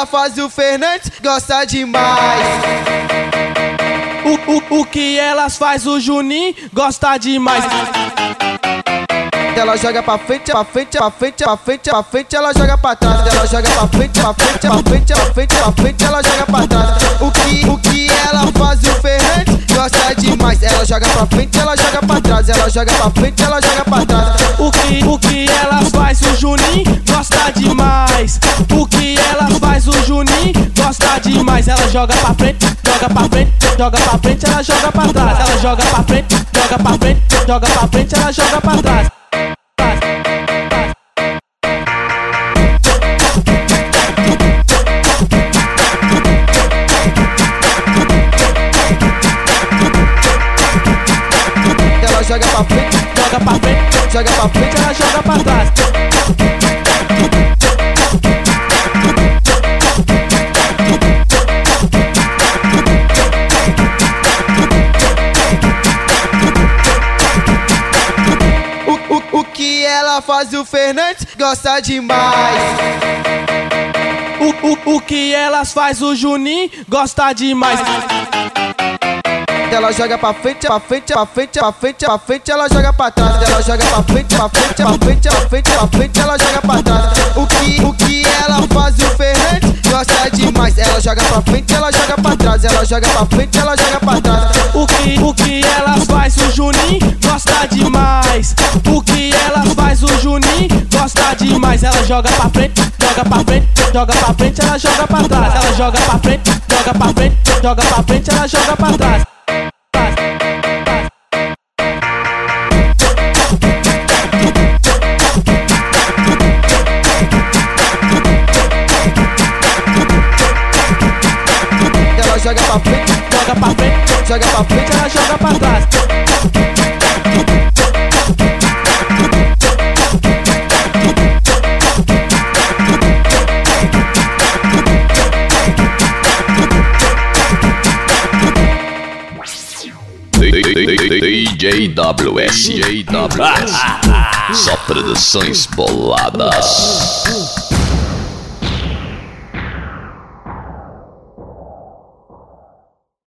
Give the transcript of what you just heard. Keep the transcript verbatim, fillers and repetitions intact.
ela faz o Fernandes gosta demais. O, o, o que elas faz o Juninho gosta demais. Ela joga pra frente, pra frente, pra frente, pra frente, pra frente, ela joga pra trás. Ela joga pra frente, pra frente, pra frente, pra frente, pra frente, ela joga pra trás. O que, o que ela faz o Fernandes gosta demais. Ela joga pra frente, ela joga pra trás. Ela joga pra frente, ela joga pra trás. O que, o que elas faz o Juninho gosta demais. O que elas faz o Juninho gosta demais. Ela joga pra frente, joga pra frente, joga pra frente, ela joga pra trás. Ela joga pra frente, joga pra frente, joga pra frente, ela joga pra trás. Ela joga pra frente, joga pra frente, joga pra frente, ela joga pra trás. O, o, o que ela faz o Fernandes gosta demais. O, o, o que elas faz o Juninho gosta demais. Ela joga pra frente, pra frente, pra frente, pra frente, pra frente, ela joga pra trás. Ela joga pra frente, pra frente, pra frente, pra frente, pra frente, ela joga pra trás. O que, o que ela faz o Fernandes gosta demais. Ela joga pra frente, ela joga pra trás. Ela joga pra frente, ela joga pra trás. O que, o que elas faz o Juninho gosta demais. O que elas faz o Juninho gosta demais. Ela joga pra frente, joga pra frente, joga pra frente, ela joga pra trás. Ela joga pra frente, joga pra frente, joga pra frente, ela joga pra trás. Ela joga pra frente, joga pra frente, joga pra frente, ela joga pra trás. D J W S, J W S, só produções boladas.